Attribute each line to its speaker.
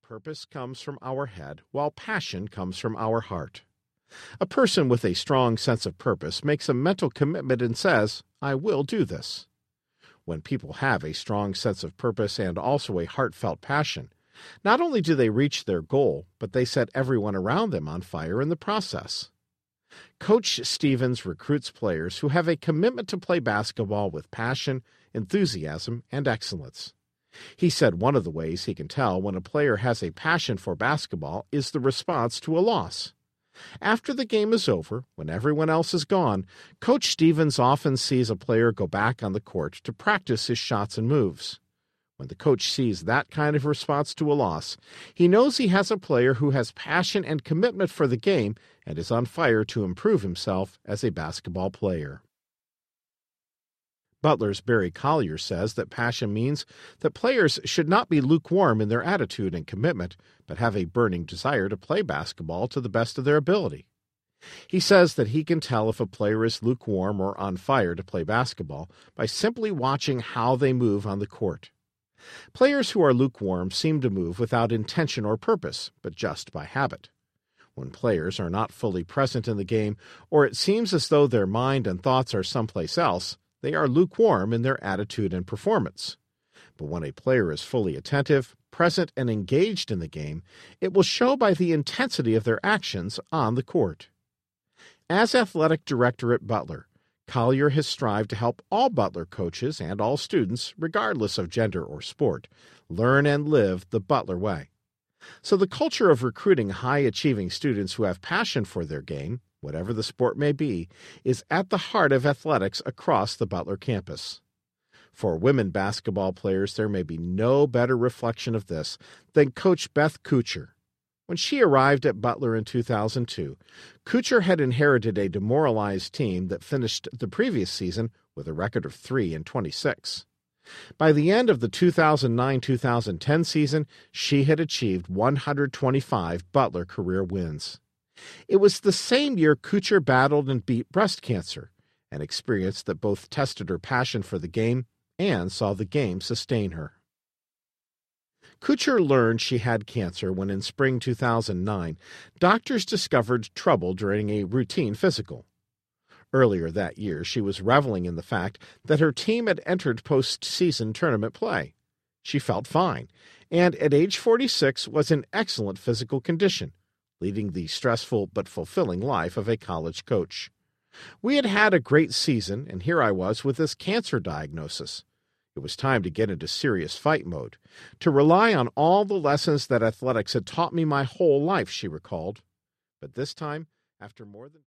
Speaker 1: Purpose comes from our head, while passion comes from our heart. A person with a strong sense of purpose makes a mental commitment and says, "I will do this." When people have a strong sense of purpose and also a heartfelt passion, not only do they reach their goal, but they set everyone around them on fire in the process. Coach Stevens recruits players who have a commitment to play basketball with passion, enthusiasm, and excellence. He said one of the ways he can tell when a player has a passion for basketball is the response to a loss. After the game is over, when everyone else is gone, Coach Stevens often sees a player go back on the court to practice his shots and moves. When the coach sees that kind of response to a loss, he knows he has a player who has passion and commitment for the game and is on fire to improve himself as a basketball player. Butler's Barry Collier says that passion means that players should not be lukewarm in their attitude and commitment, but have a burning desire to play basketball to the best of their ability. He says that he can tell if a player is lukewarm or on fire to play basketball by simply watching how they move on the court. Players who are lukewarm seem to move without intention or purpose, but just by habit. When players are not fully present in the game, or it seems as though their mind and thoughts are someplace else, they are lukewarm in their attitude and performance. But when a player is fully attentive, present, and engaged in the game, it will show by the intensity of their actions on the court. As athletic director at Butler, Collier has strived to help all Butler coaches and all students, regardless of gender or sport, learn and live the Butler way. So the culture of recruiting high-achieving students who have passion for their game, whatever the sport may be, is at the heart of athletics across the Butler campus. For women basketball players, there may be no better reflection of this than Coach Beth Kuchar. When she arrived at Butler in 2002, Kuchar had inherited a demoralized team that finished the previous season with a record of 3-26. By the end of the 2009-2010 season, she had achieved 125 Butler career wins. It was the same year Kuchar battled and beat breast cancer, an experience that both tested her passion for the game and saw the game sustain her. Kuchar learned she had cancer when in spring 2009, doctors discovered trouble during a routine physical. Earlier that year, she was reveling in the fact that her team had entered postseason tournament play. She felt fine, and at age 46 was in excellent physical condition, leading the stressful but fulfilling life of a college coach. We had had a great season, and here I was with this cancer diagnosis. It was time to get into serious fight mode, to rely on all the lessons that athletics had taught me my whole life, she recalled. But this time, after more than